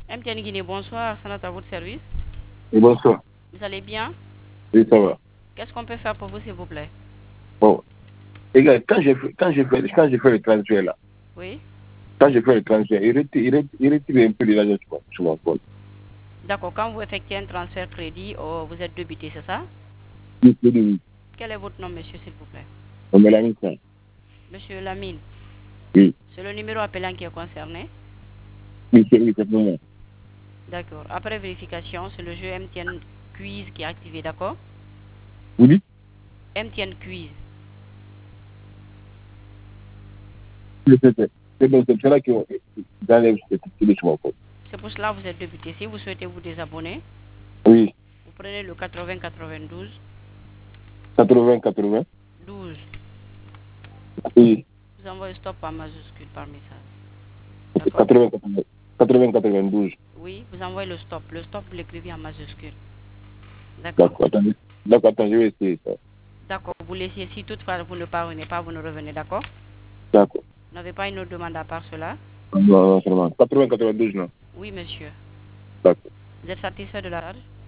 MTN Guinée, bonsoir. Sanat à votre service. Et bonsoir. Vous allez bien? Oui, ça va. Qu'est-ce qu'on peut faire pour vous, s'il vous plaît? Bon. Et gars, quand j'ai fait le transfert là, Oui. quand j'ai fait le transfert, il retire un peu de l'argent sur mon compte. D'accord. Quand vous effectuez un transfert crédit, vous êtes débité, c'est ça? Oui, oui. Quel est votre nom, monsieur, s'il vous plaît? On me l'a mis ça. Monsieur Lamine. Oui. C'est le numéro appelant qui est concerné? Oui, c'est pour moi. D'accord. Après vérification, c'est le jeu MTN Quiz qui est activé, d'accord? Vous dites? MTN Quiz. C'est bon, c'est là que j'enlève sur mon compte. C'est pour cela que vous êtes débité. Si vous souhaitez vous désabonner, Oui. vous prenez le 80 92 80. 12. Oui. Vous envoyez stop en majuscule par message. 92. Oui, vous envoyez le stop. Le stop, vous l'écrivez en majuscule. D'accord? D'accord, attendez. D'accord, attends, je vais essayer ça. D'accord, vous laissez. Si toutefois vous ne parvenez pas, vous nous revenez, d'accord? D'accord. Vous n'avez pas une autre demande à part cela? Non, seulement. 92, non. Oui, monsieur. D'accord. Vous êtes satisfait de la charge?